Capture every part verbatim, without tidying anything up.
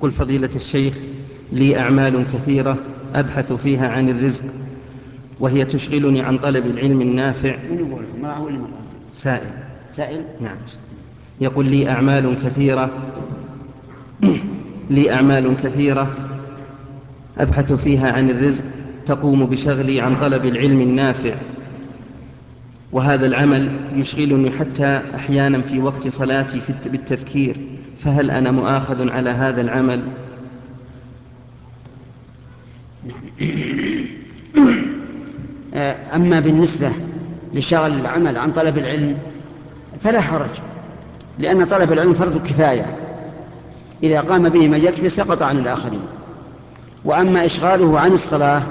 قل فضيلة الشيخ: لي أعمال كثيرة أبحث فيها عن الرزق، وهي تشغلني عن طلب العلم النافع. من يقول ما هو اللي مرة؟ سائل. سائل؟ نعم. يقول: لي أعمال كثيرة لي أعمال كثيرة أبحث فيها عن الرزق، تقوم بشغلي عن طلب العلم النافع، وهذا العمل يشغلني حتى أحيانا في وقت صلاتي في بالتفكير، فهل أنا مؤاخذ على هذا العمل؟ أما بالنسبة لشغل العمل عن طلب العلم فلا حرج، لأن طلب العلم فرض كفاية، إذا قام به من يكفي سقط عن الآخرين. وأما إشغاله عن الصلاة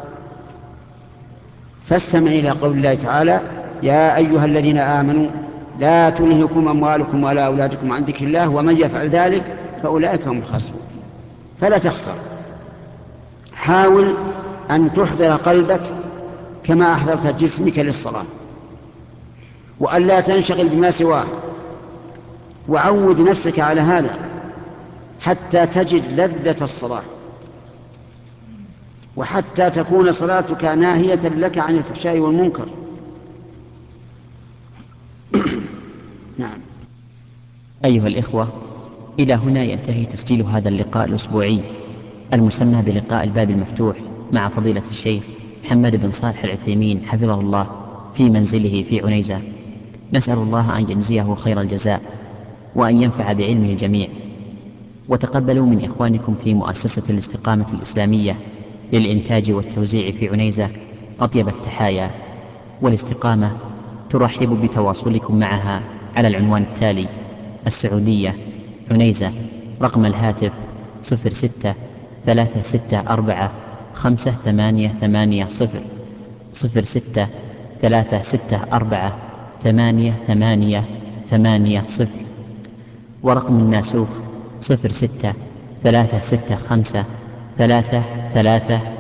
فاستمع إلى قول الله تعالى: يا أيها الذين آمنوا لا تلهكم أموالكم ولا أولادكم عن ذكر الله ومن يفعل ذلك فأولئك هم الخاسرون. فلا تخسر، حاول أن تحضر قلبك كما أحضرت جسمك للصلاة، وأن لا تنشغل بما سواه، وعود نفسك على هذا حتى تجد لذة الصلاة، وحتى تكون صلاتك ناهية لك عن الفحشاء والمنكر. نعم. أيها الإخوة، إلى هنا ينتهي تسجيل هذا اللقاء الأسبوعي المسمى بلقاء الباب المفتوح مع فضيلة الشيخ محمد بن صالح العثيمين حفظه الله في منزله في عنيزة. نسأل الله أن يجزيه خير الجزاء وأن ينفع بعلمه الجميع. وتقبلوا من إخوانكم في مؤسسة الاستقامة الإسلامية للإنتاج والتوزيع في عنيزة أطيب التحايا. والاستقامة ترحب بتواصلكم معها على العنوان التالي: السعودية، عنيزة، رقم الهاتف صفر ستة ثلاثة ستة أربعة خمسة ثمانية ثمانية صفر صفر ستة ثلاثة ستة أربعة ثمانية ثمانية ثمانية صفر، ورقم الناسوخ صفر ستة ثلاثة ستة خمسة ثلاثة ثلاثة